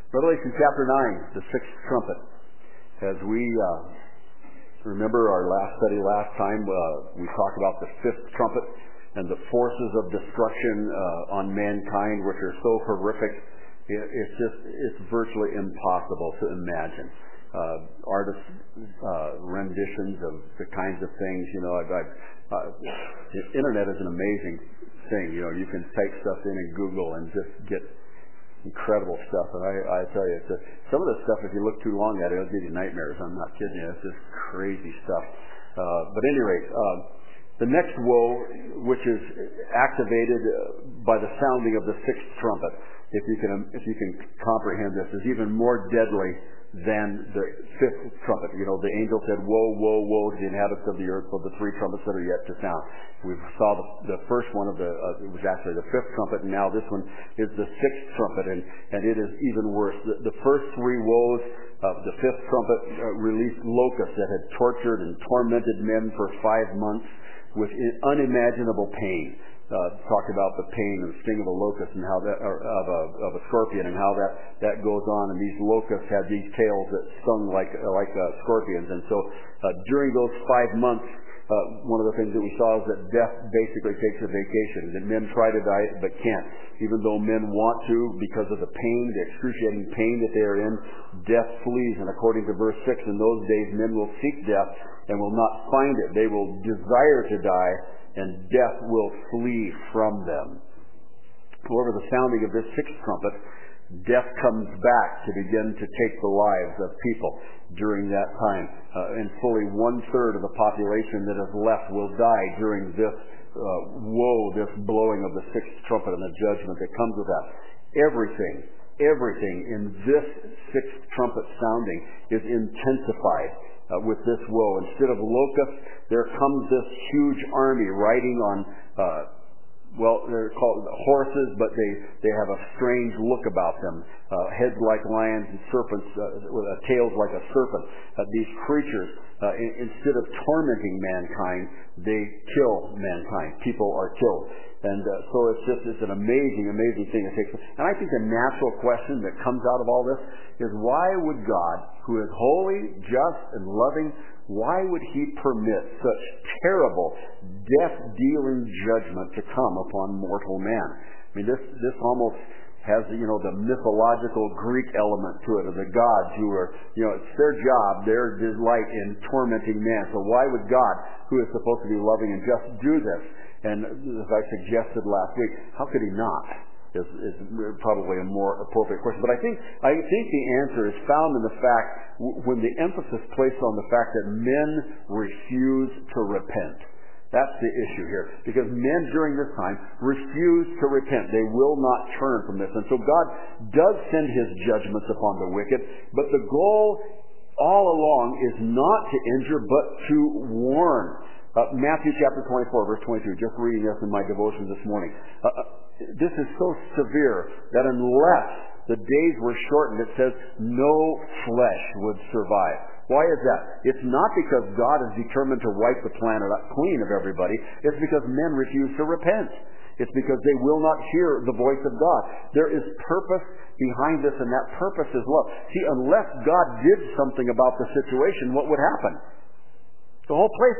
Revelation chapter 9, the sixth trumpet. As we remember our last study last time, we talked about the fifth trumpet and the forces of destruction on mankind, which are so horrific. It's virtually impossible to imagine. Artists' renditions of the kinds of things, the internet is an amazing thing. You can type stuff in Google and just get incredible stuff. And I tell you, some of this stuff, if you look too long at it, it'll give you nightmares. I'm not kidding you. It's just crazy stuff. But at any rate, the next woe, which is activated by the sounding of the sixth trumpet, if you can comprehend this, is even more deadly than the fifth trumpet. The angel said, "Woe, woe, woe to the inhabitants of the earth for the three trumpets that are yet to sound." We saw the first one it was actually the fifth trumpet, and now this one is the sixth trumpet, and it is even worse. The first three woes of the fifth trumpet released locusts that had tortured and tormented men for 5 months with unimaginable pain. Talked about the pain and sting of a locust and how that, of a scorpion, and how that goes on. And these locusts had these tails that stung like scorpions. And so during those 5 months, one of the things that we saw is that death basically takes a vacation. That men try to die but can't. Even though men want to, because of the pain, the excruciating pain that they are in, death flees. And according to verse 6, in those days men will seek death and will not find it. They will desire to die, and death will flee from them. However, the sounding of this sixth trumpet, death comes back to begin to take the lives of people during that time. And fully 1/3 of the population that is left will die during this woe, this blowing of the sixth trumpet and the judgment that comes with that. Everything in this sixth trumpet sounding is intensified with this woe. Instead of locusts, there comes this huge army riding on, they're called horses, but they have a strange look about them. Heads like lions and serpents, with tails like a serpent. These creatures, instead of tormenting mankind, they kill mankind. People are killed. And so it's an amazing thing that takes place. And I think the natural question that comes out of all this is, why would God, who is holy, just, and loving, why would He permit such terrible, death-dealing judgment to come upon mortal man? I mean, this almost has, the mythological Greek element to it, of the gods who are, it's their job, their delight in tormenting man. So why would God, who is supposed to be loving and just, do this? And as I suggested last week, how could He not? Is probably a more appropriate question. But I think the answer is found in the fact, when the emphasis placed on the fact that men refuse to repent. That's the issue here. Because men during this time refuse to repent. They will not turn from this. And so God does send His judgments upon the wicked, but the goal all along is not to injure, but to warn. Matthew chapter 24, verse 22, just reading this in my devotions this morning. This is so severe that unless the days were shortened, it says no flesh would survive. Why is that? It's not because God is determined to wipe the planet clean of everybody. It's because men refuse to repent. It's because they will not hear the voice of God. There is purpose behind this, and that purpose is love. See, unless God did something about the situation, what would happen? The whole place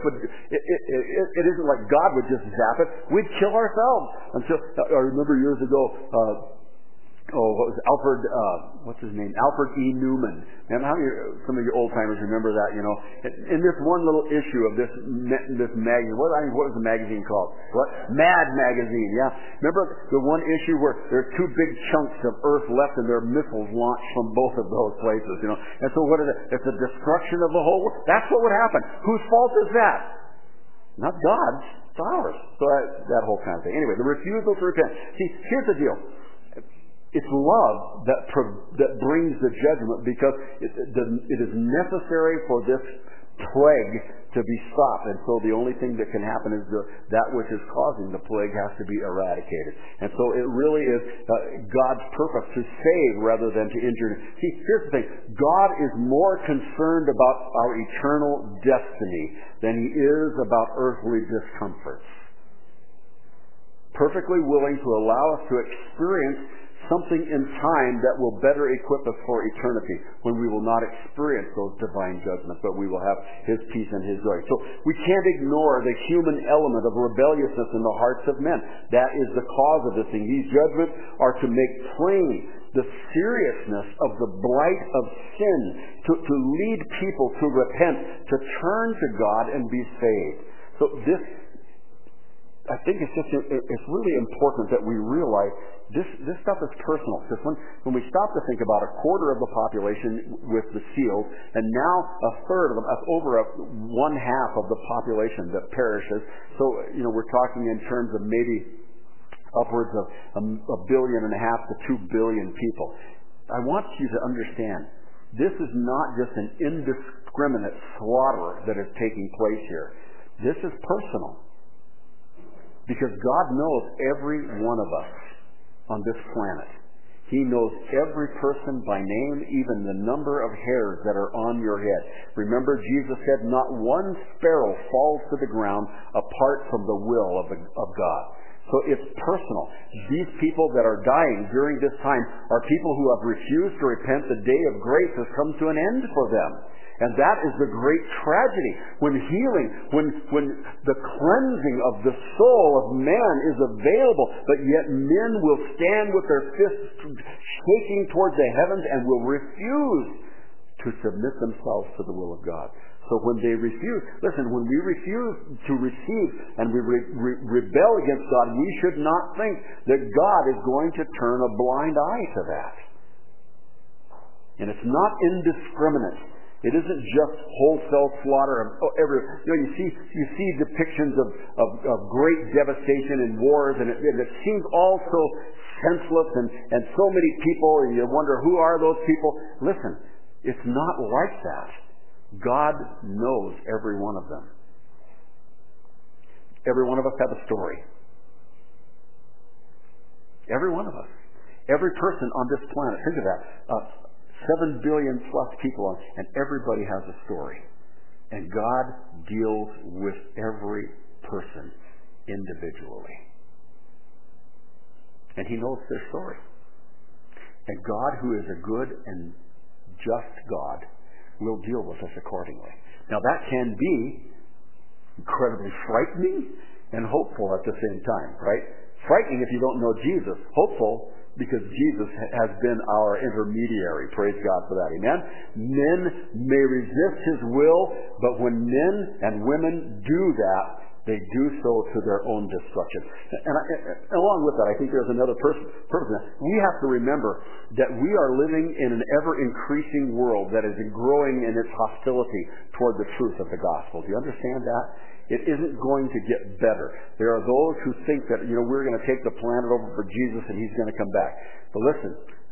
it isn't like God would just zap it. We'd kill ourselves. I remember years ago, what was Alfred, what's his name? Alfred E. Newman. And some of you old timers remember that, In this one little issue of this magazine, what was the magazine called? Mad Magazine, yeah. Remember the one issue where there's 2 big chunks of Earth left and there are missiles launched from both of those places, And so what is it? It's a destruction of the whole world. That's what would happen. Whose fault is that? Not God's. It's ours. So that whole kind of thing. Anyway, the refusal to repent. See, here's the deal. It's love that brings the judgment, because it is necessary for this plague to be stopped. And so the only thing that can happen is that which is causing the plague has to be eradicated. And so it really is God's purpose to save rather than to injure. See, here's the thing. God is more concerned about our eternal destiny than He is about earthly discomforts. Perfectly willing to allow us to experience something in time that will better equip us for eternity, when we will not experience those divine judgments, but we will have His peace and His joy. So we can't ignore the human element of rebelliousness in the hearts of men. That is the cause of this thing. These judgments are to make plain the seriousness of the blight of sin, to lead people to repent, to turn to God and be saved. So this, I think it's really important that we realize this stuff is personal. Because when we stop to think about a quarter of the population with the seals, and now a third of them, over one half of the population that perishes. So, we're talking in terms of maybe upwards of 1.5 billion to 2 billion people. I want you to understand, this is not just an indiscriminate slaughter that is taking place here. This is personal. Because God knows every one of us on this planet. He knows every person by name, even the number of hairs that are on your head. Remember, Jesus said, not one sparrow falls to the ground apart from the will of God. So it's personal. These people that are dying during this time are people who have refused to repent. The day of grace has come to an end for them. And that is the great tragedy. When healing, when the cleansing of the soul of man is available, but yet men will stand with their fists shaking towards the heavens and will refuse to submit themselves to the will of God. So when they refuse, when we refuse to receive and we rebel against God, we should not think that God is going to turn a blind eye to that. And it's not indiscriminate. It isn't just wholesale slaughter of every. You see depictions of great devastation in wars, and it seems all so senseless and so many people, and you wonder who are those people. Listen, it's not like that. God knows every one of them. Every one of us have a story. Every one of us. Every person on this planet. Think of that. 7 billion plus people, and everybody has a story. And God deals with every person individually. And He knows their story. And God, who is a good and just God, will deal with us accordingly. Now that can be incredibly frightening and hopeful at the same time, right? Frightening if you don't know Jesus. Hopeful because Jesus has been our intermediary. Praise God for that. Amen? Men may resist His will, but when men and women do that, they do so to their own destruction. And along with that, I think there's another purpose. We have to remember that we are living in an ever-increasing world that is growing in its hostility toward the truth of the gospel. Do you understand that? It isn't going to get better. There are those who think that, we're going to take the planet over for Jesus and He's going to come back. But listen,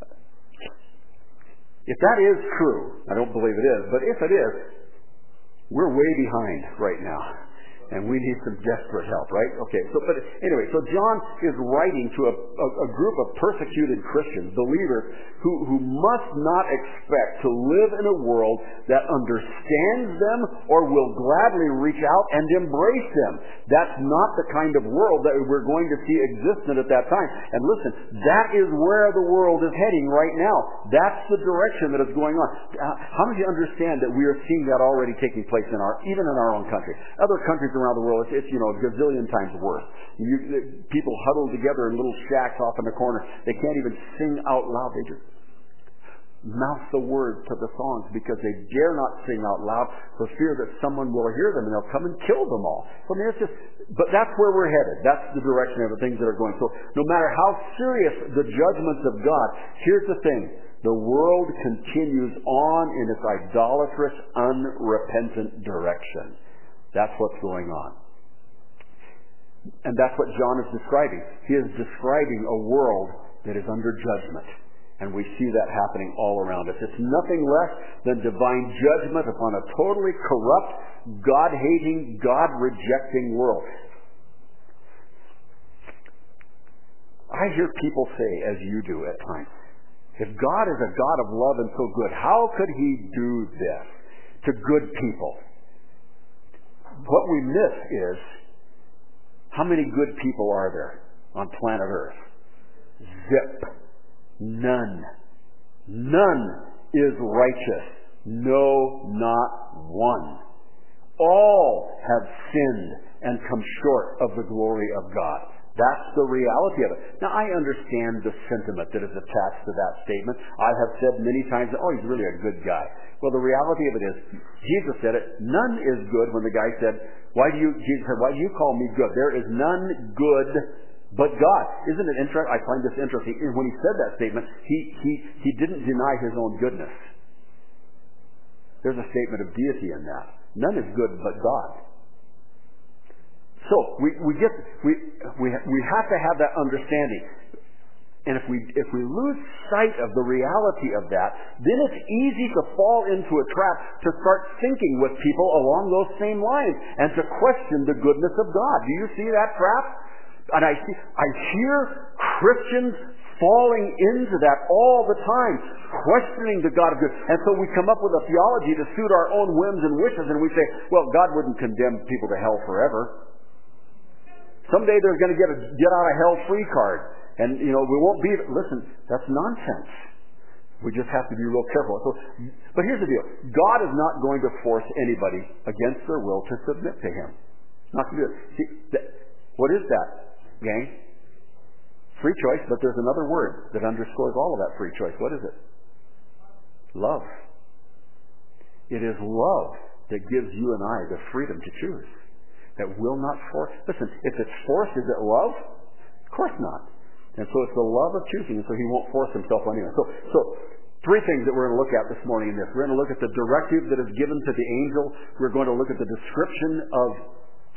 if that is true, I don't believe it is, but if it is, we're way behind right now. And we need some desperate help, right? Okay, so John is writing to a group of persecuted Christians, believers, who must not expect to live in a world that understands them or will gladly reach out and embrace them. That's not the kind of world that we're going to see existent at that time. And listen, that is where the world is heading right now. That's the direction that is going on. How many of you understand that we are seeing that already taking place even in our own country? Other countries around the world, it's a gazillion times worse. People huddled together in little shacks off in the corner. They can't even sing out loud. They just mouth the words to the songs because they dare not sing out loud for fear that someone will hear them and they'll come and kill them all. But that's where we're headed. That's the direction of the things that are going. So no matter how serious the judgments of God, here's the thing. The world continues on in its idolatrous, unrepentant direction. That's what's going on. And that's what John is describing. He is describing a world that is under judgment. And we see that happening all around us. It's nothing less than divine judgment upon a totally corrupt, God-hating, God-rejecting world. I hear people say, as you do at times, if God is a God of love and so good, how could He do this to good people? What we miss is, how many good people are there on planet Earth? Zip. None. None is righteous. No, not one. All have sinned and come short of the glory of God. That's the reality of it. Now, I understand the sentiment that is attached to that statement. I have said many times, oh, he's really a good guy. Well, the reality of it is, Jesus said it, none is good. When the guy said, Jesus said, why do you call me good? There is none good but God. Isn't it interesting? I find this interesting. When he said that statement, he didn't deny his own goodness. There's a statement of deity in that. None is good but God. So we have to have that understanding. And if we lose sight of the reality of that, then it's easy to fall into a trap to start thinking with people along those same lines and to question the goodness of God. Do you see that trap? And I hear Christians falling into that all the time, questioning the God of good. And so we come up with a theology to suit our own whims and wishes, and we say, well, God wouldn't condemn people to hell forever. Someday they're going to get a get out of hell free card. And, we won't be... Listen, that's nonsense. We just have to be real careful. But here's the deal. God is not going to force anybody against their will to submit to Him. Not to do it. See, what is that, gang? Free choice, but there's another word that underscores all of that free choice. What is it? Love. It is love that gives you and I the freedom to choose. That will not force. Listen, if it's forced, is it love? Of course not. And so it's the love of choosing, and so He won't force Himself on anyone. So three things that we're going to look at this morning in this. We're going to look at the directive that is given to the angel. We're going to look at the description of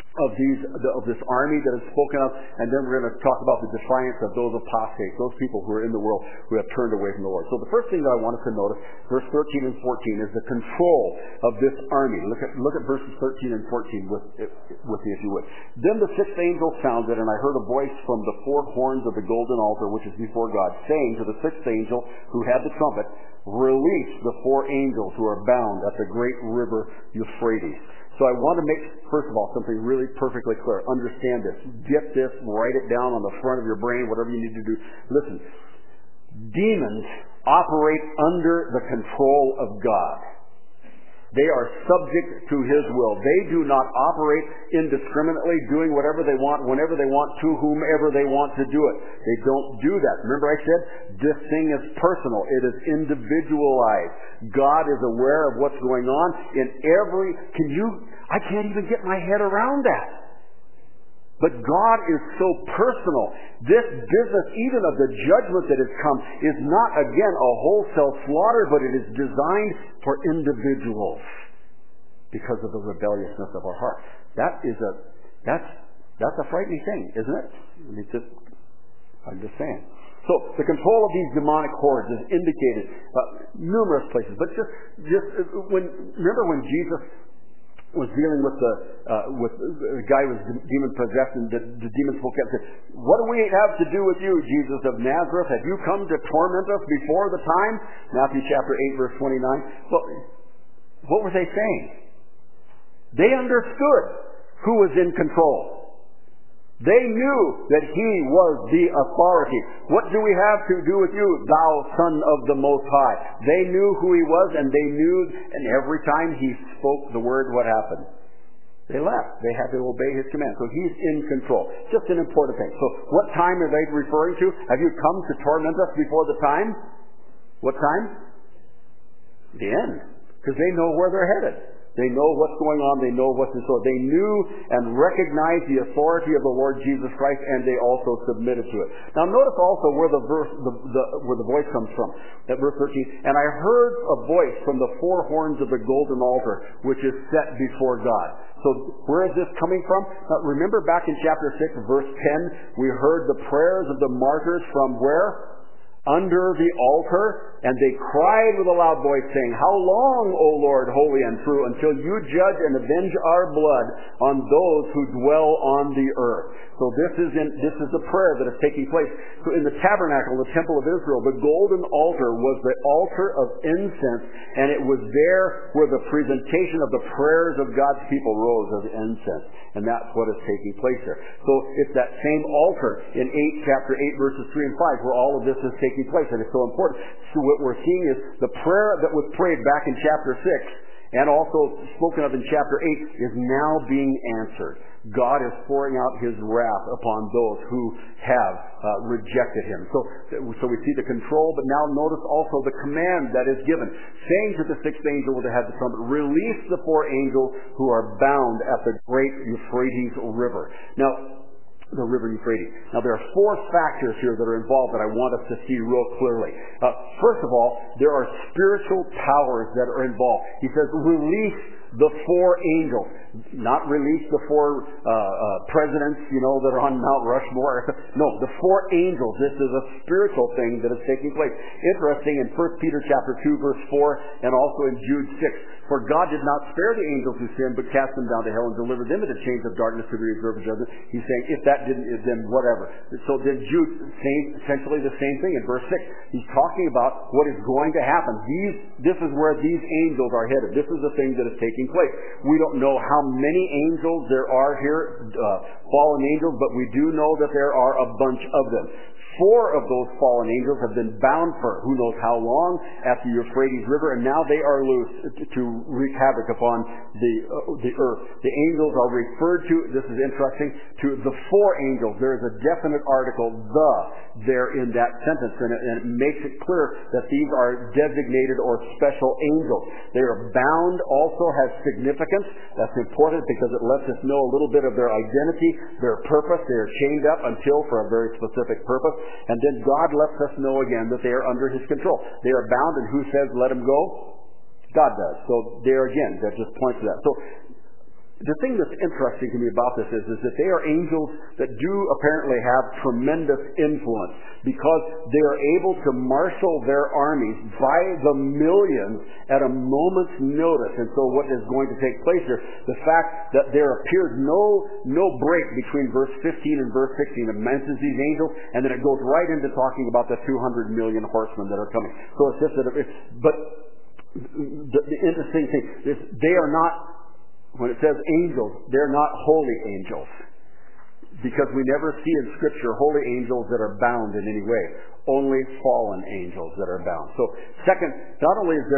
this army that is spoken of, and then we're going to talk about the defiance of those apostates, those people who are in the world who have turned away from the Lord. So the first thing that I want us to notice, verse 13 and 14, is the control of this army. Look at verses 13 and 14 with me, if you would. Then the sixth angel sounded, and I heard a voice from the four horns of the golden altar, which is before God, saying to the sixth angel who had the trumpet, release the four angels who are bound at the great river Euphrates. So I want to make, first of all, something really perfectly clear. Understand this. Get this. Write it down on the front of your brain, whatever you need to do. Listen. Demons operate under the control of God. They are subject to His will. They do not operate indiscriminately, doing whatever they want, whenever they want, to whomever they want to do it. They don't do that. Remember I said, this thing is personal. It is individualized. God is aware of what's going on in every... I can't even get my head around that. But God is so personal. This business, even of the judgment that has come, is not, again, a wholesale slaughter, but it is designed for individuals because of the rebelliousness of our heart. That's a frightening thing, isn't it? I'm just saying. So the control of these demonic hordes is indicated numerous places. But remember when Jesus was dealing with the guy who was demon possessed, and the demon spoke up and said, what do we have to do with you, Jesus of Nazareth? Have you come to torment us before the time? Matthew chapter 8 verse 29. Well, what were they saying? They understood who was in control. They knew that He was the authority. What do we have to do with you, thou Son of the Most High? They knew who He was, and they knew, and every time He spoke the word, what happened? They left. They had to obey His command. So He's in control. Just an important thing. So what time are they referring to? Have you come to torment us before the time? What time? The end. Because they know where they're headed. They know what's going on. They know what's in store. They knew and recognized the authority of the Lord Jesus Christ, and they also submitted to it. Now notice also where where the voice comes from. At verse 13, and I heard a voice from the four horns of the golden altar, which is set before God. So where is this coming from? Remember back in chapter 6, verse 10, we heard the prayers of the martyrs from where? Under the altar, and they cried with a loud voice, saying, how long, O Lord, holy and true, until you judge and avenge our blood on those who dwell on the earth? So this is the prayer that is taking place. So in the tabernacle, the temple of Israel, the golden altar was the altar of incense, and it was there where the presentation of the prayers of God's people rose as incense. And that's what is taking place there. So it's that same altar in chapter 8, verses 3 and 5, where all of this is taking taking place, and it's so important. So what we're seeing is the prayer that was prayed back in chapter 6 and also spoken of in chapter 8 is now being answered. God is pouring out His wrath upon those who have rejected Him. So we see the control, but now notice also the command that is given, saying to the sixth angel that had the trumpet, release the 4 angels who are bound at the great Euphrates River. Now, the river Euphrates. Now, there are 4 factors here that are involved that I want us to see real clearly. First of all, there are spiritual powers that are involved. He says, release the 4 angels. Not release the 4 presidents, that are on Mount Rushmore. No, the 4 angels. This is a spiritual thing that is taking place. Interesting, in 1 Peter chapter 2, verse 4, and also in Jude 6. For God did not spare the angels who sinned, but cast them down to hell and delivered them into chains of darkness to be reserved for judgment. He's saying, if that didn't, then whatever. So then Jude saying essentially the same thing in verse 6. He's talking about what is going to happen. This is where these angels are headed. This is the thing that is taking place. We don't know how many angels there are here, fallen angels, but we do know that there are a bunch of them. 4 of those fallen angels have been bound for who knows how long at the Euphrates River, and now they are loose to wreak havoc upon the earth. The angels are referred to, this is interesting, to the 4 angels. There is a definite article, there in that sentence, and it makes it clear that these are designated or special angels. They are bound, also has significance. That's important because it lets us know a little bit of their identity, their purpose. They are chained up until for a very specific purpose. And then God lets us know again that they are under His control. They are bound, and who says let them go? God does. So there again, that just points to that. So the thing that's interesting to me about this is that they are angels that do apparently have tremendous influence because they are able to marshal their armies by the millions at a moment's notice. And so what is going to take place here, the fact that there appears no break between verse 15 and verse 16. It mentions these angels, and then it goes right into talking about the 200 million horsemen that are coming. So it's just that, but the interesting thing is they are not, when it says angels, they're not holy angels. Because we never see in Scripture holy angels that are bound in any way. Only fallen angels that are bound. So, second, not only is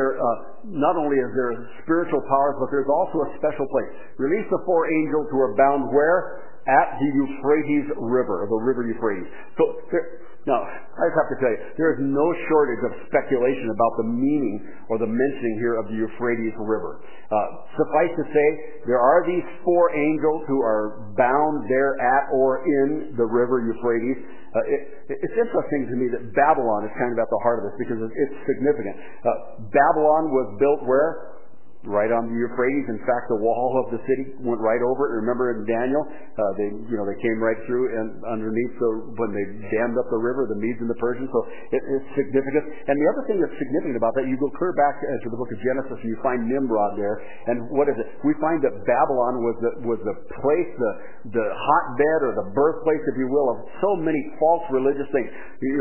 there spiritual powers, but there's also a special place. Release the 4 angels who are bound where? At the Euphrates River, the river Euphrates. So, now, I just have to tell you, there is no shortage of speculation about the meaning or the mentioning here of the Euphrates River. Suffice to say, there are these 4 angels who are bound there at or in the river Euphrates. It's interesting to me that Babylon is kind of at the heart of this because it's significant. Babylon was built where? Right on the Euphrates. In fact, the wall of the city went right over it. Remember in Daniel, they came right through and underneath when they dammed up the river, the Medes and the Persians. So it's significant. And the other thing that's significant about that, you go clear back to the book of Genesis and you find Nimrod there. And what is it? We find that Babylon was the place, the hotbed or the birthplace, if you will, of so many false religious things.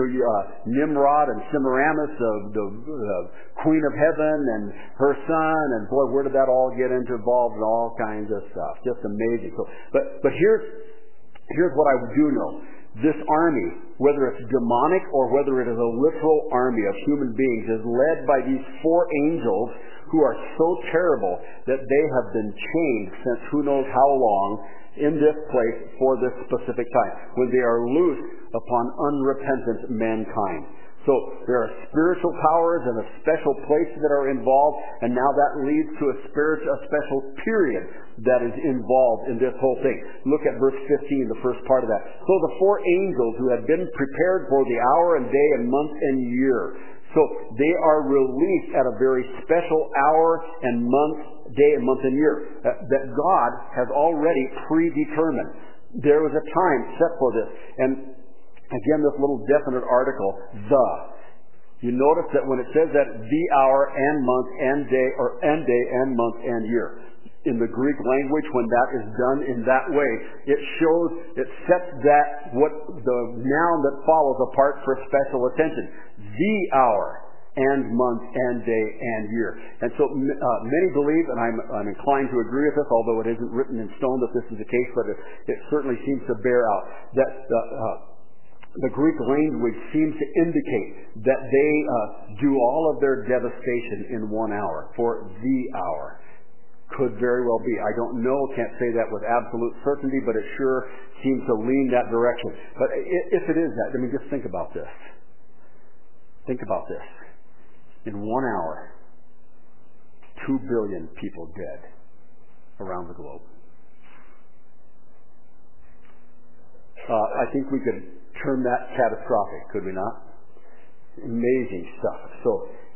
Nimrod and Semiramis, the queen of heaven, and her son, and boy, where did that all get involved in all kinds of stuff? Just amazing. So, but here's what I do know. This army, whether it's demonic or whether it is a literal army of human beings, is led by these 4 angels who are so terrible that they have been chained since who knows how long in this place for this specific time, when they are loosed upon unrepentant mankind. So there are spiritual powers and a special place that are involved, and now that leads to a special period that is involved in this whole thing. Look at verse 15, the first part of that. So the 4 angels who had been prepared for the hour and day and month and year. So they are released at a very special hour and month, day and month and year that God has already predetermined. There was a time set for this. And again, this little definite article, you notice that when it says that the hour and month and day, or and day and month and year, in the Greek language, when that is done in that way, it sets that, what the noun that follows apart for special attention. The hour and month and day and year. And so many believe, and I'm inclined to agree with this, although it isn't written in stone that this is the case, but it certainly seems to bear out, that the Greek language seems to indicate that they do all of their devastation in 1 hour, for the hour. Could very well be. I don't know, can't say that with absolute certainty, but it sure seems to lean that direction. But if it is that, just think about this. Think about this. In 1 hour, 2 billion people dead around the globe. I think we could term that catastrophic, could we not? Amazing stuff. So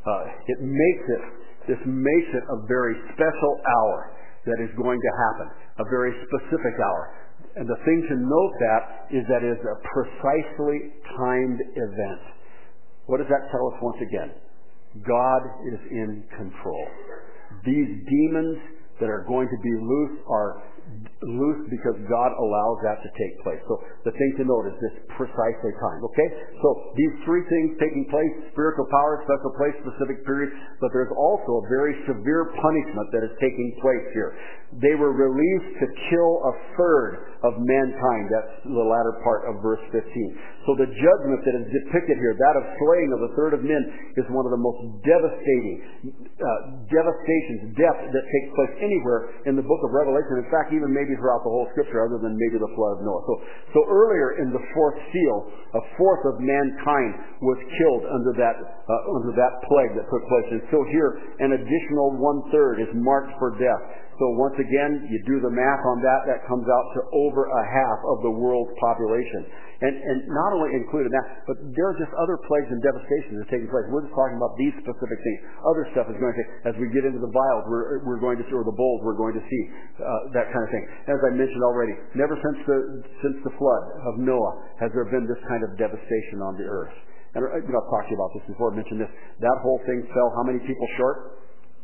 this makes it a very special hour that is going to happen, a very specific hour. And the thing to note is that it's a precisely timed event. What does that tell us once again? God is in control. These demons that are going to be loose are loose because God allows that to take place. So the thing to note is this precisely time. Okay? So these three things taking place, spiritual power, special place, specific period, but there's also a very severe punishment that is taking place here. They were released to kill a third of mankind. That's the latter part of verse 15. So the judgment that is depicted here, that of slaying of a third of men, is one of the most devastating devastations, death that takes place anywhere in the book of Revelation. In fact, even maybe throughout the whole Scripture, other than maybe the flood of Noah. So earlier in the fourth seal, a fourth of mankind was killed under that plague that took place. And so here, an additional 1/3 is marked for death. So once again, you do the math on that comes out to over a half of the world's population. And not only included that, but there are just other plagues and devastations that are taking place. We're just talking about these specific things. Other stuff is going to take, as we get into the vials, we're going to see, or the bowls, we're going to see that kind of thing. As I mentioned already, never since the flood of Noah has there been this kind of devastation on the earth. And I've talked to you about this before, I mentioned this. That whole thing fell how many people short?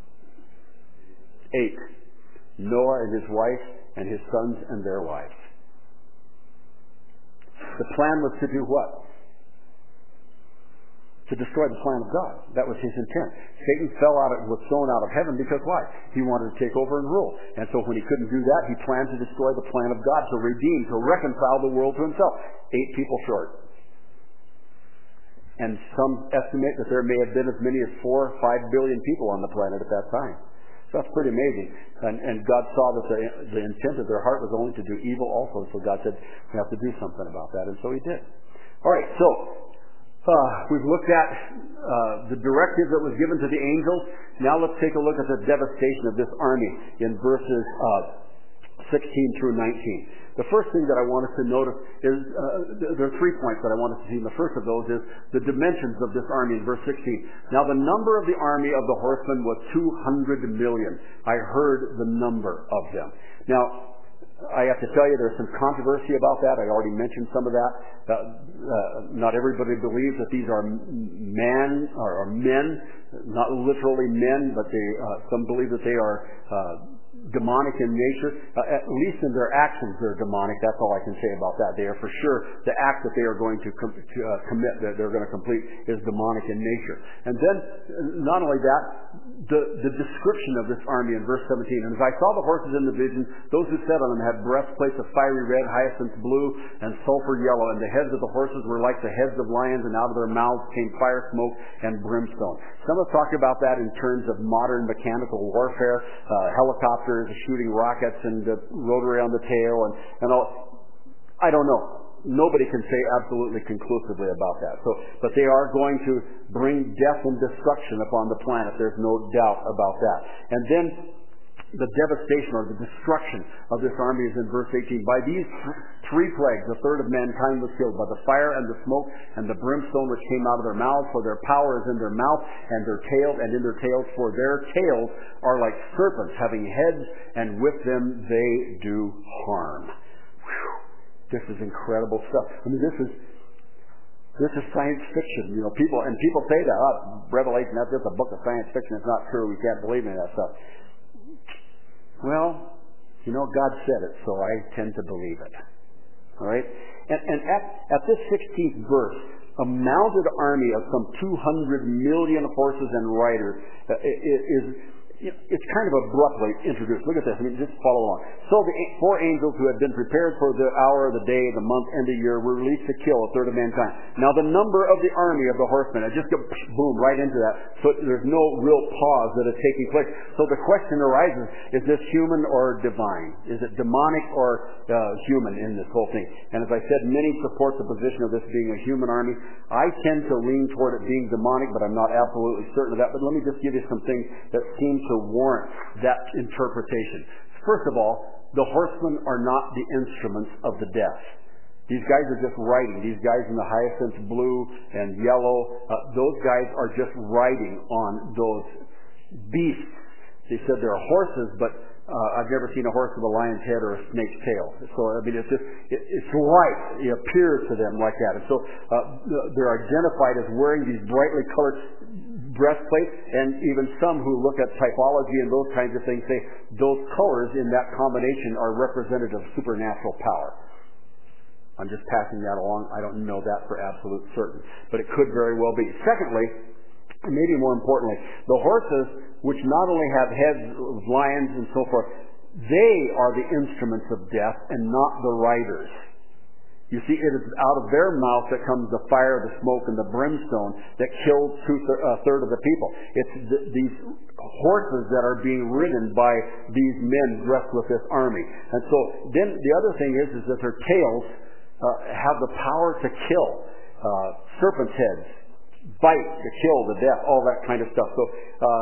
8. Noah and his wife and his sons and their wives. The plan was to do what? To destroy the plan of God. That was his intent. Satan was thrown out of heaven because why? He wanted to take over and rule. And so when he couldn't do that, he planned to destroy the plan of God, to redeem, to reconcile the world to himself. 8 people short. And some estimate that there may have been as many as 4 or 5 billion people on the planet at that time. So that's pretty amazing. And God saw that the intent of their heart was only to do evil also. So God said, we have to do something about that. And so he did. All right, so we've looked at the directive that was given to the angels. Now let's take a look at the devastation of this army in verses 16 through 19. The first thing that I want us to notice is, there are 3 points that I want us to see. And the first of those is the dimensions of this army in verse 16. Now the number of the army of the horsemen was 200 million. I heard the number of them. Now, I have to tell you, there's some controversy about that. I already mentioned some of that. Not everybody believes that these are men, not literally men, but some believe that they are demonic in nature. At least in their actions, they're demonic. That's all I can say about that. They are for sure, the act that they are going to commit, that they're going to complete, is demonic in nature. And then, not only that, the description of this army in verse 17. And as I saw the horses in the vision, those who sat on them had breastplates of fiery red, hyacinth blue, and sulfur yellow. And the heads of the horses were like the heads of lions, and out of their mouths came fire, smoke, and brimstone. Some have talked about that in terms of modern mechanical warfare, helicopters shooting rockets and rotary on the tail and all. I don't know. Nobody can say absolutely conclusively about that. But they are going to bring death and destruction upon the planet. There's no doubt about that. And then the devastation or the destruction of this army is in verse 18. By these 3 plagues, a third of mankind was killed, by the fire and the smoke and the brimstone which came out of their mouths, for their power is in their mouth and their tails, and in their tails, for their tails are like serpents having heads, and with them they do harm. Whew. This is incredible stuff. I mean, this is science fiction. People say that, Revelation, that's just a book of science fiction. It's not true. We can't believe in that stuff. Well, God said it, so I tend to believe it. All right? And at this 16th verse, a mounted army of some 200 million horses and riders it's kind of abruptly introduced. Look at this. I mean, just follow along. So the four angels who had been prepared for the hour, the day, the month, and the year were released to kill a third of mankind. Now the number of the army of the horsemen, I just go boom right into that. So there's no real pause that is taking place. So the question arises, is this human or divine? Is it demonic or human in this whole thing? And as I said, many support the position of this being a human army. I tend to lean toward it being demonic, but I'm not absolutely certain of that. But let me just give you some things that seem to warrant that interpretation. First of all, the horsemen are not the instruments of the death. These guys are just riding. These guys in the hyacinth blue and yellow, those guys are just riding on those beasts. They said they're horses, but I've never seen a horse with a lion's head or a snake's tail. So, I mean, it's light. It appears to them like that. And so they're identified as wearing these brightly colored breastplates, and even some who look at typology and those kinds of things say those colors in that combination are representative of supernatural power. I'm just passing that along. I don't know that for absolute certain, but it could very well be. Secondly, and maybe more importantly, the horses, which not only have heads of lions and so forth, they are the instruments of death and not the riders. You see, it is out of their mouth that comes the fire, the smoke, and the brimstone that kills a third of the people. It's these horses that are being ridden by these men dressed with this army. And so then the other thing is that their tails have the power to kill. Serpent's heads, bite to kill, the death, all that kind of stuff. So,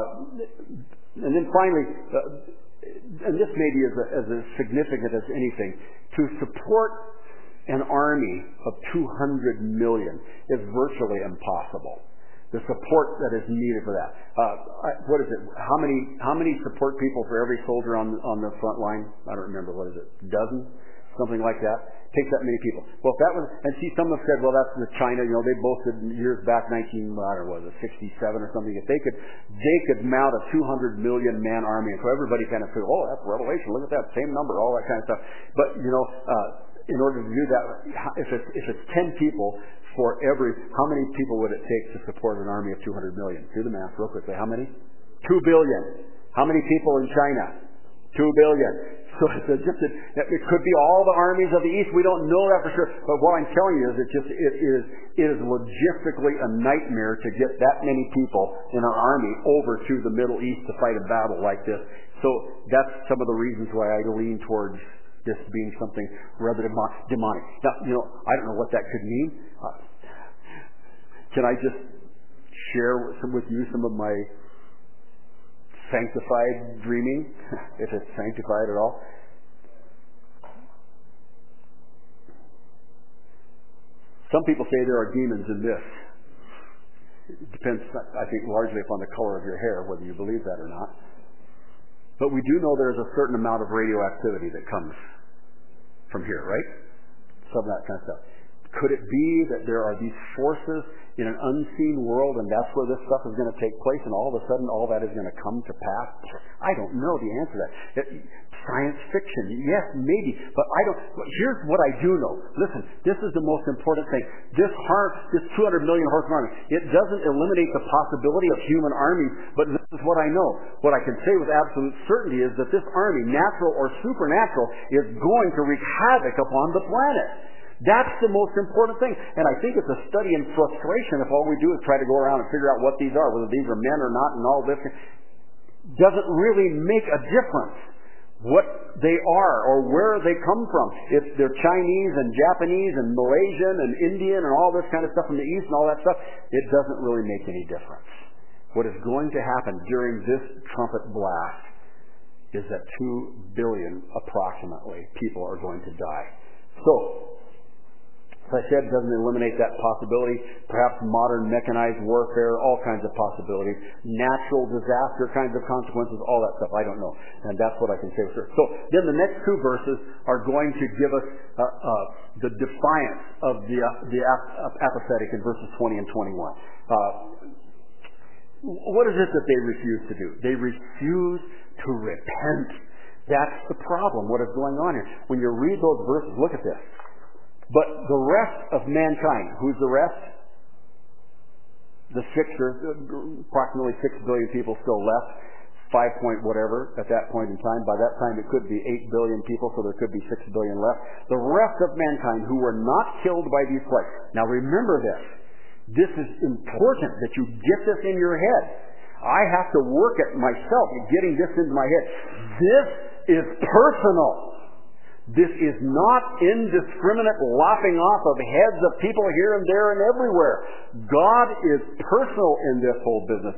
and then finally, and this maybe is as significant as anything, to support an army of 200 million is virtually impossible. The support that is needed for that. What is it? How many support people for every soldier on the front line? I don't remember. What is it? A dozen? Something like that. Takes that many people. Well, if that was, and see, some have said, well, that's the China. You know, they boasted years back, 67 or something. If they could mount a 200 million man army, and so everybody kind of said, oh, that's Revelation. Look at that, same number, all that kind of stuff. But you know. In order to do that, if it's 10 people for every, how many people would it take to support an army of 200 million? Do the math real quickly. How many? 2 billion. How many people in China? 2 billion. So it could be all the armies of the East. We don't know that for sure. But what I'm telling you is it is logistically a nightmare to get that many people in an army over to the Middle East to fight a battle like this. So that's some of the reasons why I lean towards this being something rather demonic. Now, you know, I don't know what that could mean. Can I just share with you some of my sanctified dreaming, if it's sanctified at all? Some people say there are demons in this. It depends, I think, largely upon the color of your hair, whether you believe that or not. But we do know there's a certain amount of radioactivity that comes from here, right? Some of that kind of stuff. Could it be that there are these forces in an unseen world, and that's where this stuff is going to take place, and all of a sudden all that is going to come to pass? I don't know the answer to that. Science fiction, yes, maybe, but I don't. Here's what I do know. Listen, this is the most important thing. This 200 million horsemen army, it doesn't eliminate the possibility of human armies, but this is what I know. What I can say with absolute certainty is that this army, natural or supernatural, is going to wreak havoc upon the planet. That's the most important thing. And I think it's a study in frustration if all we do is try to go around and figure out what these are, whether these are men or not, and all this. Doesn't really make a difference what they are or where they come from. If they're Chinese and Japanese and Malaysian and Indian and all this kind of stuff from the East and all that stuff, it doesn't really make any difference. What is going to happen during this trumpet blast is that 2 billion approximately people are going to die. So, as I said, it doesn't eliminate that possibility. Perhaps modern mechanized warfare, all kinds of possibilities. Natural disaster kinds of consequences, all that stuff. I don't know. And that's what I can say for sure. So then the next two verses are going to give us the defiance of the apathetic in verses 20 and 21. What is it that they refuse to do? They refuse to repent. That's the problem, what is going on here. When you read those verses, look at this. But the rest of mankind, who's the rest? The approximately 6 billion people still left. 5 point whatever at that point in time. By that time it could be 8 billion people, so there could be 6 billion left. The rest of mankind who were not killed by these plagues. Now remember this. This is important that you get this in your head. I have to work at myself at getting this into my head. This is personal. This is not indiscriminate lopping off of heads of people here and there and everywhere. God is personal in this whole business.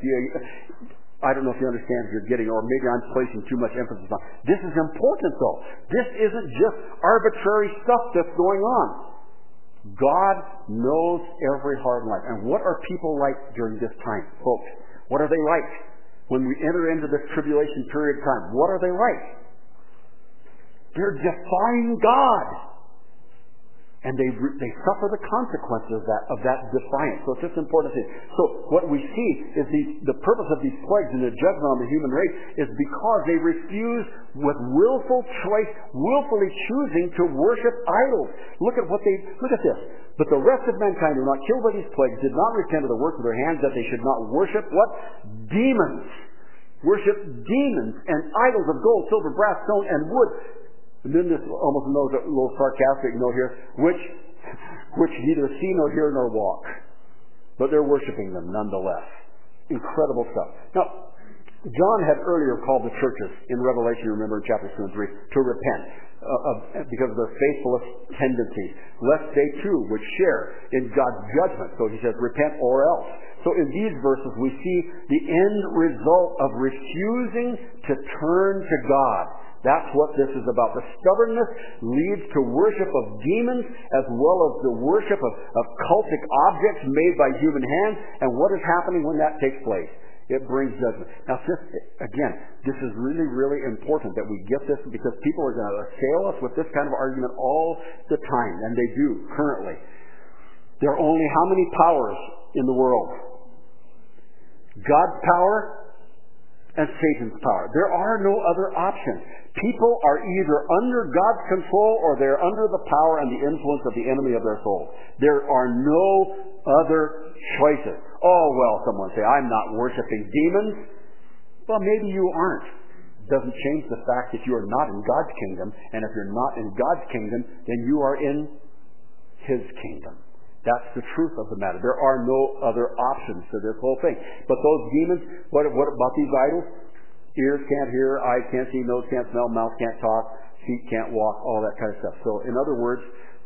I don't know if you understand if you're getting, or maybe I'm placing too much emphasis on. This is important though. This isn't just arbitrary stuff that's going on. God knows every heart and life. And what are people like during this time, folks? What are they like when we enter into this tribulation period of time? What are they like? They're defying God. And they suffer the consequences of that defiance. So it's just important to see. So what we see is the purpose of these plagues and the judgment on the human race is because they refuse with willful choice, willfully choosing to worship idols. Look at this. But the rest of mankind who were not killed by these plagues did not repent of the work of their hands, that they should not worship what? Demons. Worship demons and idols of gold, silver, brass, stone, and wood. And then this almost a little sarcastic note here, which neither see nor hear nor walk. But they're worshiping them nonetheless. Incredible stuff. Now, John had earlier called the churches in Revelation, remember in chapters 2 and 3, to repent because of their faithless tendencies, lest they too would share in God's judgment. So he says, repent or else. So in these verses we see the end result of refusing to turn to God. That's what this is about. The stubbornness leads to worship of demons as well as the worship of cultic objects made by human hands. And what is happening when that takes place? It brings judgment. Now, this is really, really important that we get this, because people are going to assail us with this kind of argument all the time, and they do currently. There are only how many powers in the world? God's power and Satan's power. There are no other options. People are either under God's control or they're under the power and the influence of the enemy of their soul. There are no other choices. Oh, well, someone say, I'm not worshiping demons. Well, maybe you aren't. It doesn't change the fact that you are not in God's kingdom. And if you're not in God's kingdom, then you are in His kingdom. That's the truth of the matter. There are no other options to this whole thing. But those demons, what about these idols? Ears can't hear, eyes can't see, nose can't smell, mouth can't talk, feet can't walk, all that kind of stuff. So in other words,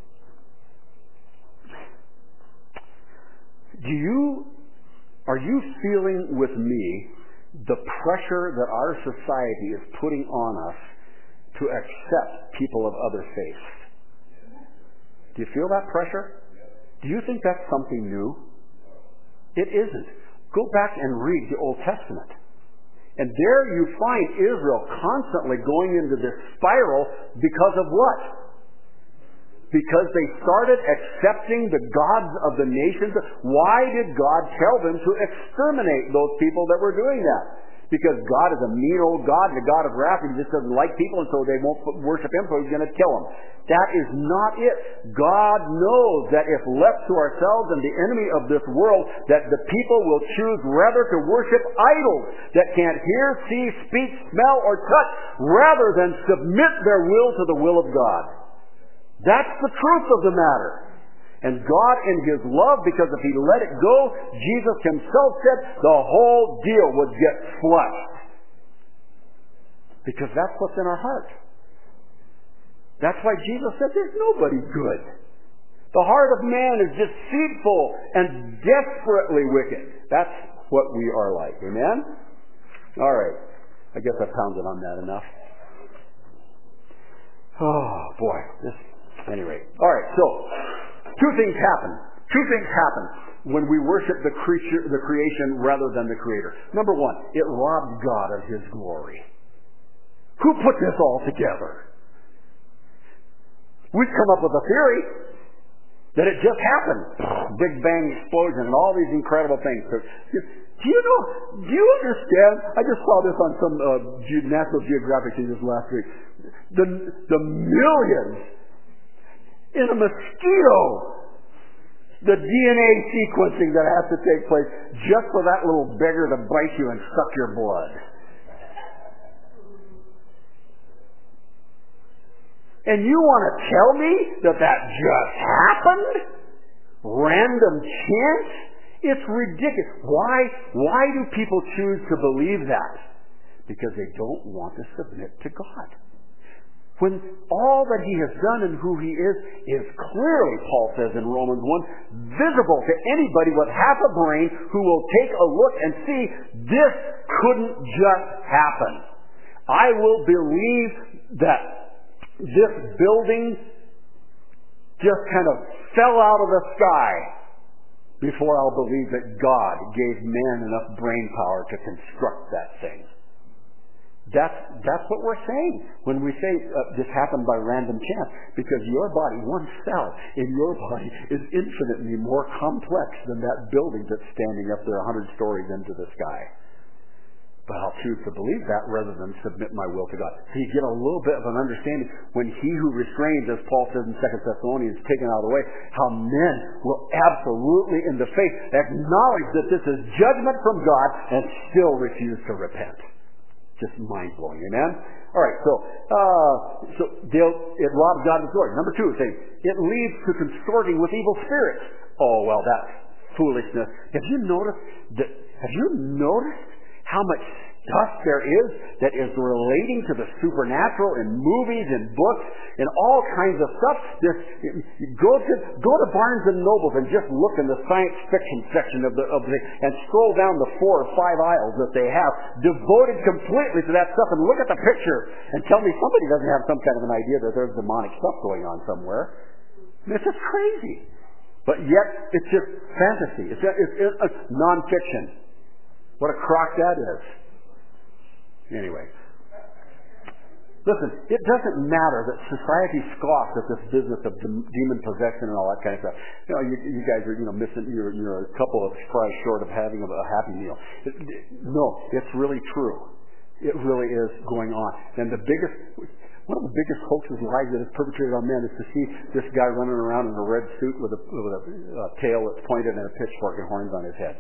are you feeling with me the pressure that our society is putting on us to accept people of other faiths? Do you feel that pressure? Do you think that's something new? It isn't. Go back and read the Old Testament. And there you find Israel constantly going into this spiral because of what? Because they started accepting the gods of the nations. Why did God tell them to exterminate those people that were doing that? Because God is a mean old God and a God of wrath, and He just doesn't like people, and so they won't worship Him, so He's going to kill them. That is not it. God knows that if left to ourselves and the enemy of this world, that the people will choose rather to worship idols that can't hear, see, speak, smell, or touch, rather than submit their will to the will of God. That's the truth of the matter. And God in His love, because if He let it go, Jesus Himself said the whole deal would get flushed. Because that's what's in our heart. That's why Jesus said there's nobody good. The heart of man is deceitful and desperately wicked. That's what we are like. Amen? All right. I guess I pounded on that enough. Oh, boy. Anyway. All right. So, two things happen when we worship the creation rather than the Creator. Number one, it robbed God of His glory. Who put this all together? We've come up with a theory that it just happened. Big Bang explosion and all these incredible things. Do you understand? I just saw this on some National Geographic thing this last week. The millions in a mosquito, the DNA sequencing that has to take place just for that little beggar to bite you and suck your blood. And you want to tell me that just happened? Random chance? It's ridiculous. Why do people choose to believe that? Because they don't want to submit to God. When all that He has done and who He is clearly, Paul says in Romans 1, visible to anybody with half a brain who will take a look and see this couldn't just happen. I will believe that this building just kind of fell out of the sky before I'll believe that God gave man enough brain power to construct that thing. That's what we're saying when we say this happened by random chance, because your body, one cell in your body, is infinitely more complex than that building that's standing up there 100 stories into the sky. But I'll choose to believe that rather than submit my will to God. So you get a little bit of an understanding when he who restrains, as Paul says in 2 Thessalonians, is taken out of the way, how men will absolutely in the faith acknowledge that this is judgment from God and still refuse to repent. Just mind-blowing, amen? All right, so it robs God of His glory. Number 2, it leads to consorting with evil spirits. Oh, well, that's foolishness. Have you noticed how much stuff there is that is relating to the supernatural in movies and books and all kinds of stuff? Go to Barnes and Noble and just look in the science fiction section of the and scroll down the 4 or 5 aisles that they have devoted completely to that stuff, and look at the picture and tell me somebody doesn't have some kind of an idea that there's demonic stuff going on somewhere. It's just crazy. But yet it's just fantasy. It's non-fiction. What a crock that is. Anyway. Listen, it doesn't matter that society scoffs at this business of demon possession and all that kind of stuff. You guys are, missing, you're a couple of fries short of having a happy meal. No, it's really true. It really is going on. And one of the biggest hoaxes and lies that is perpetrated on men is to see this guy running around in a red suit with a tail that's pointed and a pitchfork and horns on his head.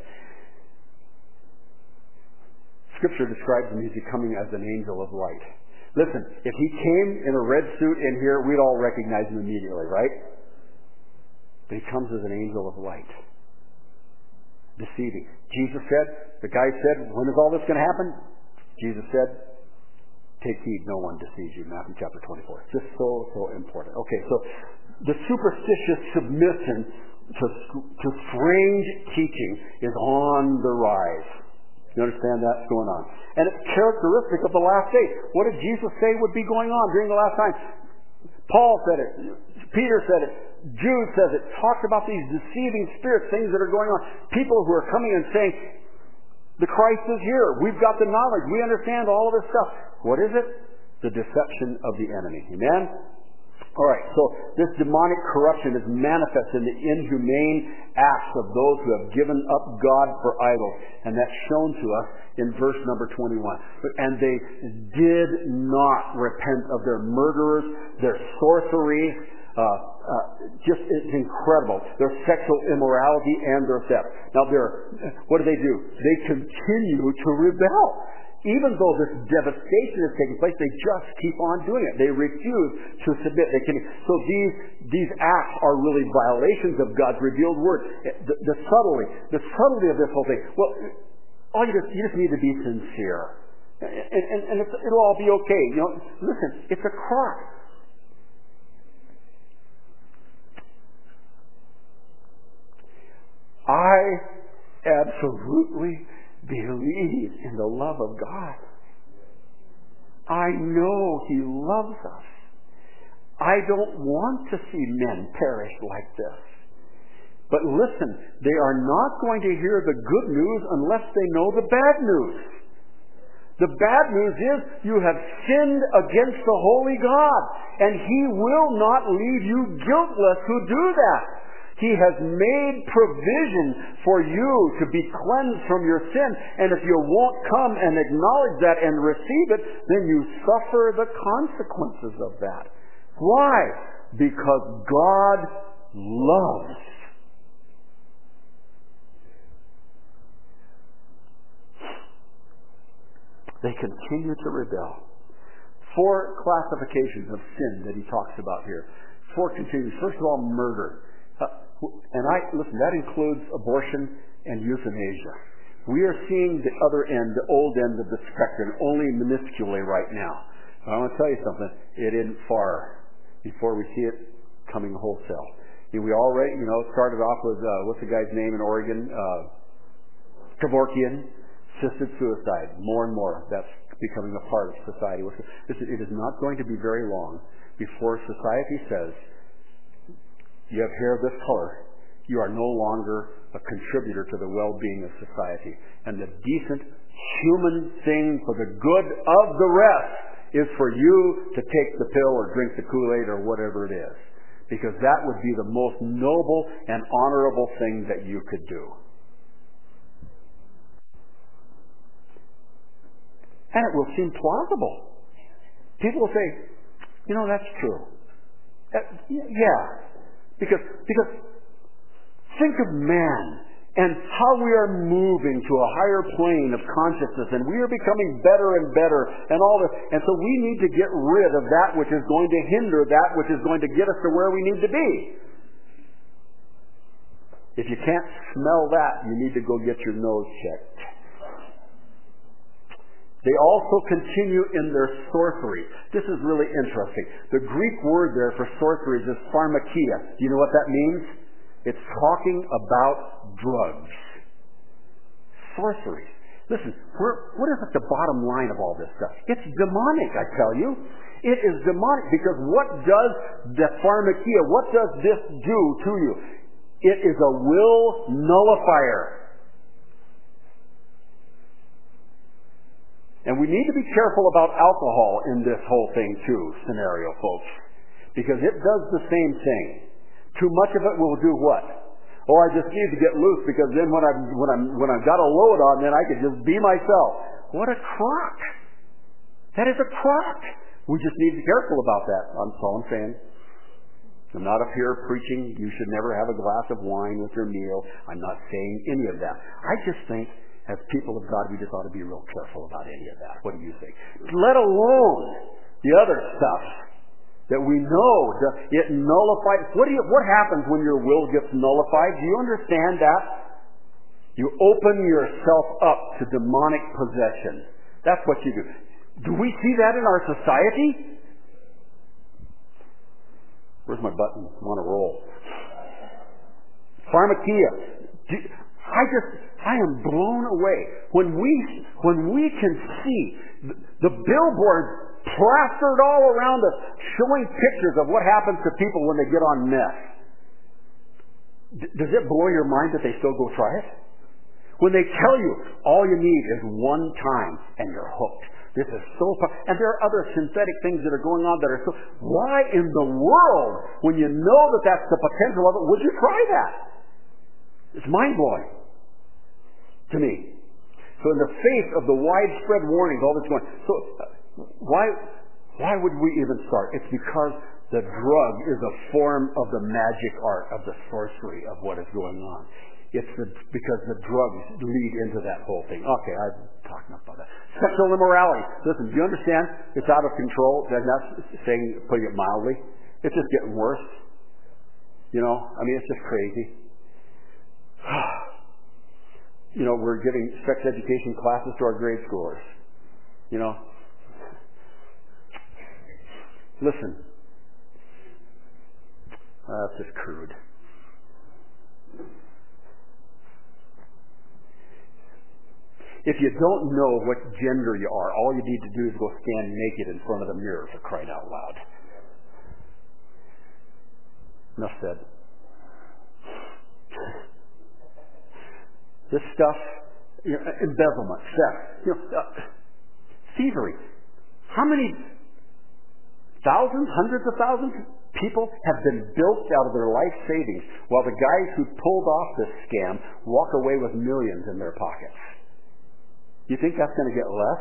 Scripture describes him as coming as an angel of light. Listen, if he came in a red suit in here, we'd all recognize him immediately, right? But he comes as an angel of light. Deceiving. Jesus said, the guy said, when is all this going to happen? Jesus said, take heed, no one deceives you. Matthew chapter 24. Just so important. Okay, so the superstitious submission to strange teaching is on the rise. You understand that's going on. And it's characteristic of the last days. What did Jesus say would be going on during the last time? Paul said it. Peter said it. Jude says it. Talked about these deceiving spirits, things that are going on. People who are coming and saying, the Christ is here. We've got the knowledge. We understand all of this stuff. What is it? The deception of the enemy. Amen? All right, so this demonic corruption is manifest in the inhumane acts of those who have given up God for idols. And that's shown to us in verse number 21. And they did not repent of their murderers, their sorceries, it's incredible. Their sexual immorality and their theft. Now, what do? They continue to rebel. Even though this devastation is taking place, they just keep on doing it. They refuse to submit. So these acts are really violations of God's revealed word. The subtlety of this whole thing. Well, you just need to be sincere, and it'll all be okay. Listen, it's a crock. I absolutely believe in the love of God. I know He loves us. I don't want to see men perish like this. But listen, they are not going to hear the good news unless they know the bad news. The bad news is you have sinned against the holy God, and He will not leave you guiltless who do that. He has made provision for you to be cleansed from your sin. And if you won't come and acknowledge that and receive it, then you suffer the consequences of that. Why? Because God loves. They continue to rebel. 4 classifications of sin that he talks about here. 4 continues. First of all, murder. Listen, that includes abortion and euthanasia. We are seeing the other end, the old end of the spectrum, only minusculely right now. But I want to tell you something. It isn't far before we see it coming wholesale. We already, started off with, what's the guy's name in Oregon? Kevorkian. Assisted suicide. More and more. That's becoming a part of society. Listen, it is not going to be very long before society says, you have hair of this color, you are no longer a contributor to the well-being of society. And the decent human thing for the good of the rest is for you to take the pill or drink the Kool-Aid or whatever it is. Because that would be the most noble and honorable thing that you could do. And it will seem plausible. People will say, that's true. Yeah. Because think of man and how we are moving to a higher plane of consciousness, and we are becoming better and better and all this. And so we need to get rid of that which is going to hinder that which is going to get us to where we need to be. If you can't smell that, you need to go get your nose checked. They also continue in their sorcery. This is really interesting. The Greek word there for sorcery is pharmakia. Do you know what that means? It's talking about drugs. Sorcery. Listen, what is at the bottom line of all this stuff? It's demonic, I tell you. It is demonic because what does the pharmakia, what does this do to you? It is a will nullifier. And we need to be careful about alcohol in this whole thing too, scenario, folks. Because it does the same thing. Too much of it will do what? Oh, I just need to get loose because then when I've got a load on, then I can just be myself. What a crock. That is a crock. We just need to be careful about that. That's all I'm saying. I'm not up here preaching you should never have a glass of wine with your meal. I'm not saying any of that. I just think as people of God, we just ought to be real careful about any of that. What do you think? Let alone the other stuff that we know it nullifies. What happens when your will gets nullified? Do you understand that? You open yourself up to demonic possession. That's what you do. Do we see that in our society? Where's my button? I want to roll. Pharmakia. I am blown away when we can see the billboards plastered all around us showing pictures of what happens to people when they get on meth. Does it blow your mind that they still go try it? When they tell you all you need is one time and you're hooked. This is so fun. And there are other synthetic things that are going on that are so... Why in the world, when you know that that's the potential of it, would you try that? It's mind-blowing to me. So in the face of the widespread warnings, all this going, so why would we even start? It's because the drug is a form of the magic art, of the sorcery of what is going on. It's because the drugs lead into that whole thing. Okay, I'm talking about that. Sexual immorality. Listen, do you understand? It's out of control. That's saying, putting it mildly. It's just getting worse. It's just crazy. We're giving sex education classes to our grade schoolers. Listen. That's just crude. If you don't know what gender you are, all you need to do is go stand naked in front of the mirror, for crying out loud. Enough said. This stuff, embezzlement, theft, thievery. How many thousands, hundreds of thousands people have been bilked out of their life savings while the guys who pulled off this scam walk away with millions in their pockets? You think that's going to get less?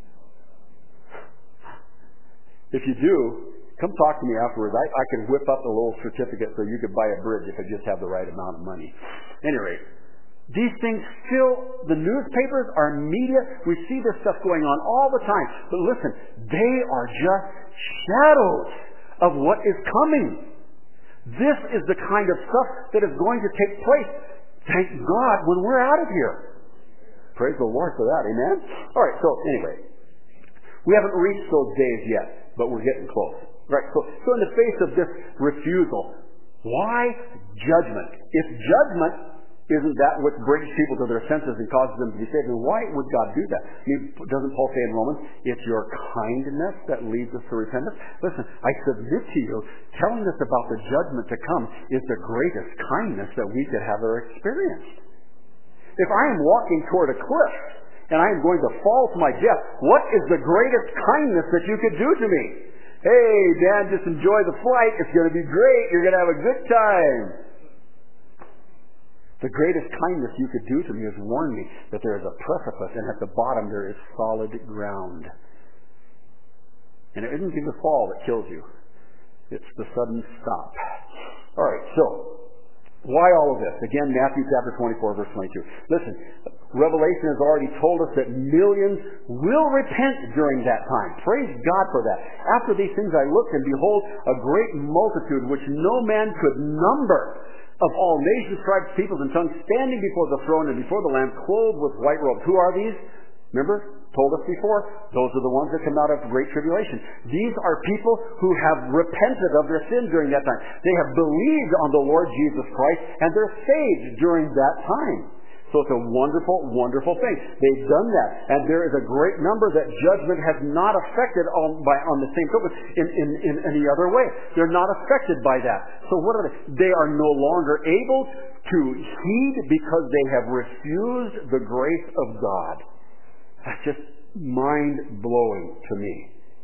If you do, come talk to me afterwards. I can whip up a little certificate so you could buy a bridge if I just have the right amount of money. Anyway, These things fill the newspapers, our media. We see this stuff going on all the time. But listen, they are just shadows of what is coming. This is the kind of stuff that is going to take place, thank God, when we're out of here. Praise the Lord for that, amen? All right, so anyway, we haven't reached those days yet, but we're getting close. Right, so in the face of this refusal, why judgment? If judgment isn't that what brings people to their senses and causes them to be saved, then why would God do that? I mean, doesn't Paul say in Romans, it's your kindness that leads us to repentance? Listen, I submit to you, telling us about the judgment to come is the greatest kindness that we could have ever experienced. If I am walking toward a cliff and I am going to fall to my death, what is the greatest kindness that you could do to me? Hey, Dan, just enjoy the flight. It's going to be great. You're going to have a good time. The greatest kindness you could do to me is warn me that there is a precipice and at the bottom there is solid ground. And it isn't the fall that kills you. It's the sudden stop. All right, so why all of this? Again, Matthew chapter 24, verse 22. Listen, Revelation has already told us that millions will repent during that time. Praise God for that. After these things I looked, and behold, a great multitude which no man could number, of all nations, tribes, peoples, and tongues, standing before the throne and before the Lamb, clothed with white robes. Who are these? Remember? Told us before. Those are the ones that come out of great tribulation. These are people who have repented of their sin during that time. They have believed on the Lord Jesus Christ, and they're saved during that time. So it's a wonderful, wonderful thing. They've done that. And there is a great number that judgment has not affected on the same token in any other way. They're not affected by that. So what are they? They are no longer able to heed because they have refused the grace of God. That's just mind-blowing to me.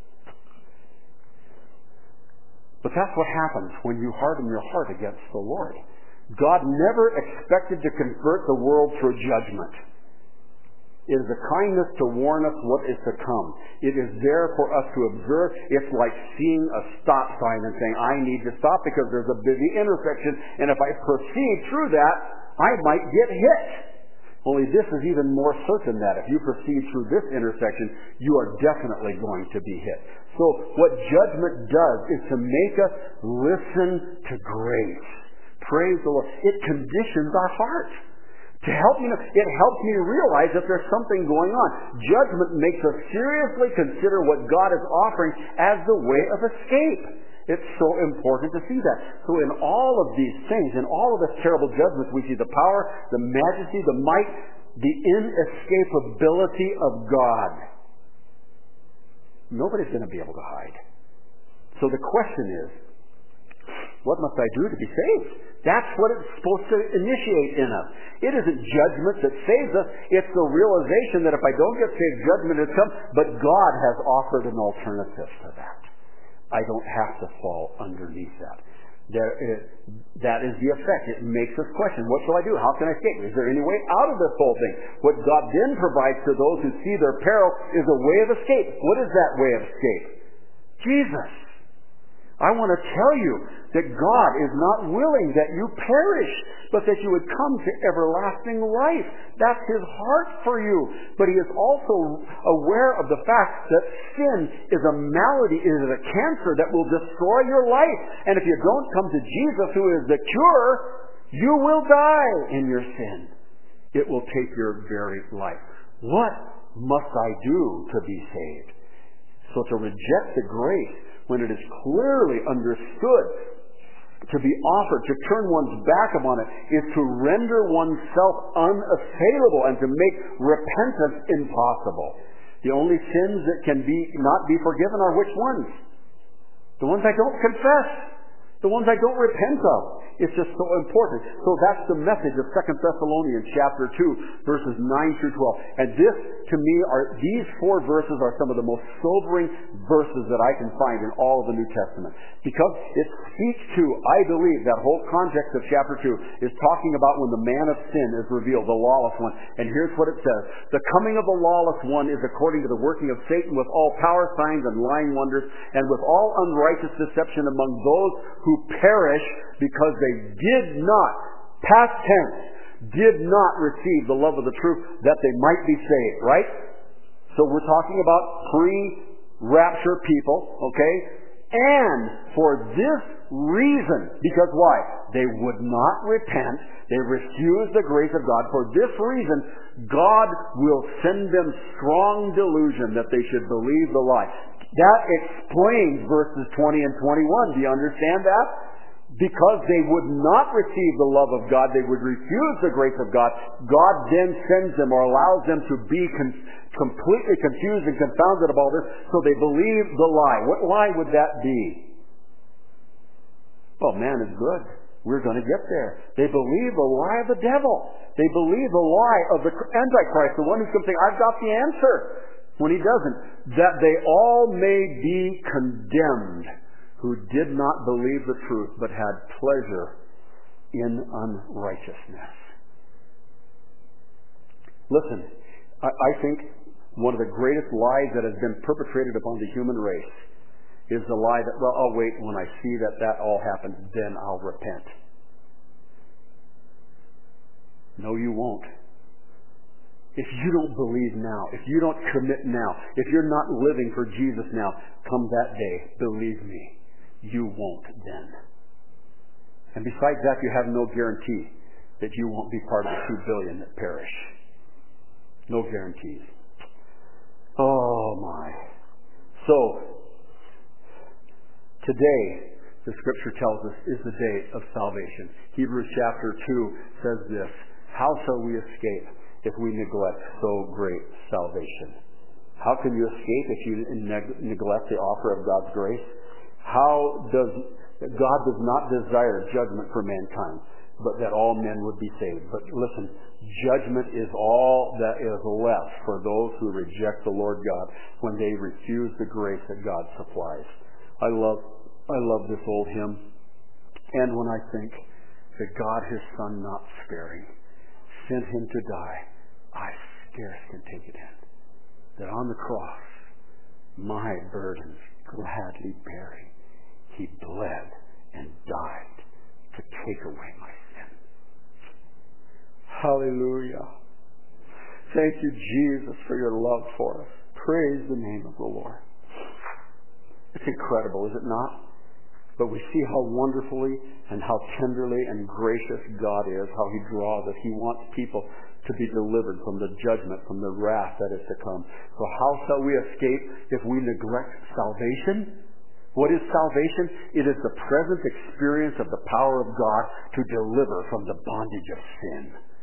But that's what happens when you harden your heart against the Lord. God never expected to convert the world through judgment. It is a kindness to warn us what is to come. It is there for us to observe. It's like seeing a stop sign and saying, I need to stop because there's a busy intersection, and if I proceed through that, I might get hit. Only this is even more certain that if you proceed through this intersection, you are definitely going to be hit. So what judgment does is to make us listen to grace. Praise the Lord. It conditions our heart. To help me, it helps me realize that there's something going on. Judgment makes us seriously consider what God is offering as the way of escape. It's so important to see that. So in all of these things, in all of this terrible judgment, we see the power, the majesty, the might, the inescapability of God. Nobody's going to be able to hide. So the question is, what must I do to be saved? That's what it's supposed to initiate in us. It isn't judgment that saves us. It's the realization that if I don't get saved, judgment has come. But God has offered an alternative to that. I don't have to fall underneath that. That is the effect. It makes us question, what shall I do? How can I escape? Is there any way out of this whole thing? What God then provides to those who see their peril is a way of escape. What is that way of escape? Jesus. I want to tell you that God is not willing that you perish, but that you would come to everlasting life. That's His heart for you. But He is also aware of the fact that sin is a malady, is a cancer that will destroy your life. And if you don't come to Jesus, who is the cure, you will die in your sin. It will take your very life. What must I do to be saved? So to reject the grace, when it is clearly understood to be offered, to turn one's back upon it, is to render oneself unassailable and to make repentance impossible. The only sins that can not be forgiven are which ones? The ones I don't confess. The ones I don't repent of. It's just so important. So that's the message of 2 Thessalonians chapter 2, verses 9 through 12. And these 4 verses are some of the most sobering verses that I can find in all of the New Testament. Because it speaks to, I believe, that whole context of chapter 2 is talking about when the man of sin is revealed, the lawless one. And here's what it says. The coming of the lawless one is according to the working of Satan with all power, signs, and lying wonders, and with all unrighteous deception among those who perish because they did not, past tense, did not receive the love of the truth that they might be saved, right? So we're talking about pre-rapture people, okay? And for this reason, because why? They would not repent. They refused the grace of God. For this reason, God will send them strong delusion that they should believe the lie. That explains verses 20 and 21. Do you understand that? Because they would not receive the love of God, they would refuse the grace of God, God then sends them or allows them to be completely confused and confounded about this, so they believe the lie. What lie would that be? Well, man is good. We're going to get there. They believe the lie of the devil. They believe the lie of the Antichrist, the one who's going to say, I've got the answer, when he doesn't. That they all may be condemned who did not believe the truth but had pleasure in unrighteousness. Listen, I think one of the greatest lies that has been perpetrated upon the human race is the lie that, well, I'll wait when I see that all happens, then I'll repent. No, you won't. If you don't believe now, if you don't commit now, if you're not living for Jesus now, come that day, believe me, you won't then. And besides that, you have no guarantee that you won't be part of the 2 billion that perish. No guarantees. Oh my. So, today, the Scripture tells us, is the day of salvation. Hebrews chapter 2 says this, how shall we escape if we neglect so great salvation? How can you escape if you neglect the offer of God's grace? God does not desire judgment for mankind, but that all men would be saved. But listen, judgment is all that is left for those who reject the Lord God when they refuse the grace that God supplies. I love this old hymn. And when I think that God, His Son not sparing, sent Him to die, I scarce can take it in. That on the cross, my burdens gladly bearing, He bled and died to take away my sin. Hallelujah. Thank you, Jesus, for your love for us. Praise the name of the Lord. It's incredible, is it not? But we see how wonderfully and how tenderly and gracious God is, how He draws us. He wants people to be delivered from the judgment, from the wrath that is to come. So how shall we escape if we neglect salvation? What is salvation? It is the present experience of the power of God to deliver from the bondage of sin.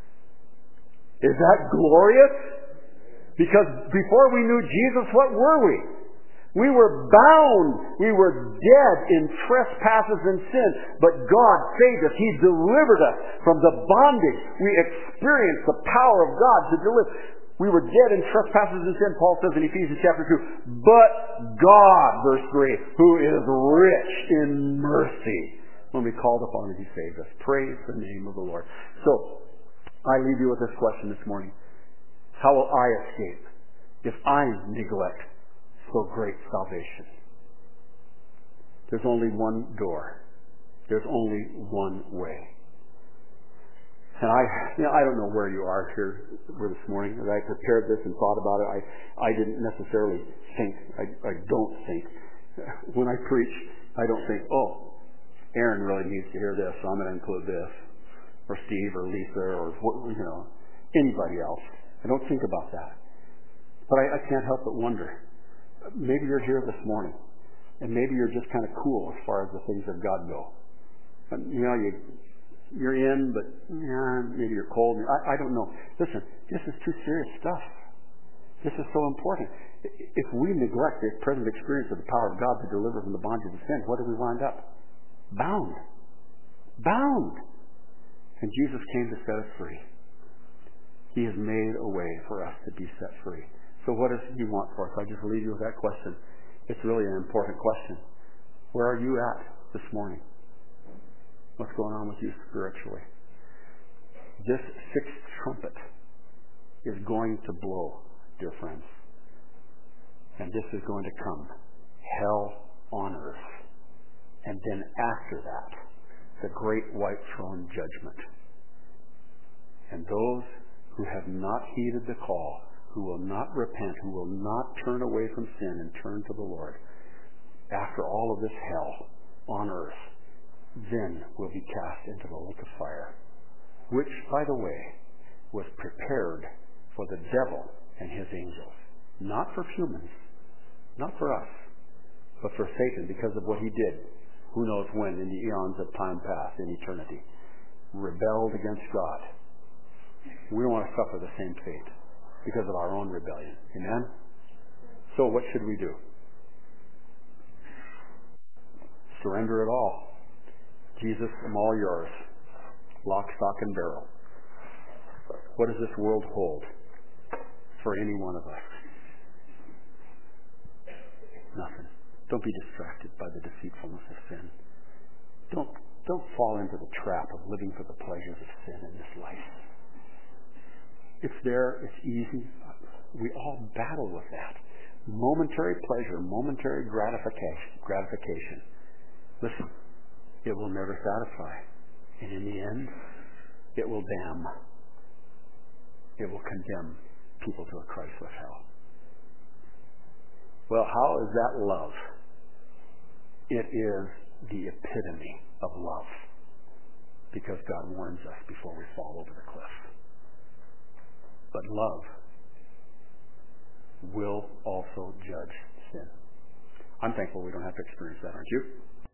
Is that glorious? Because before we knew Jesus, what were we? We were bound. We were dead in trespasses and sin. But God saved us. He delivered us from the bondage. We experienced the power of God to deliver. We were dead in trespasses and sin, Paul says in Ephesians chapter 2. But God, verse 3, who is rich in mercy, when we called upon Him, He saved us. Praise the name of the Lord. So, I leave you with this question this morning. How will I escape if I neglect so great salvation? There's only one door. There's only one way. And I don't know where you are here this morning. As I prepared this and thought about it, I didn't necessarily think. I don't think. When I preach, I don't think, oh, Aaron really needs to hear this, so I'm going to include this. Or Steve or Lisa or anybody else. I don't think about that. But I can't help but wonder. Maybe you're here this morning, and maybe you're just kind of cool as far as the things of God go. And, you're in, but maybe you're cold. I don't know. Listen, this is too serious stuff. This is so important. If we neglect this present experience of the power of God to deliver from the bondage of sin, what do we wind up? Bound. Bound. And Jesus came to set us free. He has made a way for us to be set free. So what does He want for us? I just leave you with that question. It's really an important question. Where are you at this morning? What's going on with you spiritually? This sixth trumpet is going to blow, dear friends. And this is going to come. Hell on earth. And then after that, the great white throne judgment. And those who have not heeded the call, who will not repent, who will not turn away from sin and turn to the Lord, after all of this hell on earth, then will be cast into the lake of fire, which, by the way, was prepared for the devil and his angels. Not for humans, not for us, but for Satan, because of what he did, who knows when, in the eons of time past, in eternity. Rebelled against God. We don't want to suffer the same fate because of our own rebellion. Amen? So what should we do? Surrender it all. Jesus, I'm all yours. Lock, stock, and barrel. What does this world hold for any one of us? Nothing. Don't be distracted by the deceitfulness of sin. Don't fall into the trap of living for the pleasures of sin in this life. It's there, it's easy. We all battle with that. Momentary pleasure, momentary gratification. Listen, it will never satisfy. And in the end, it will damn. It will condemn people to a Christless hell. Well, how is that love? It is the epitome of love, because God warns us before we fall over the cliff. But love will also judge sin. I'm thankful we don't have to experience that, aren't you?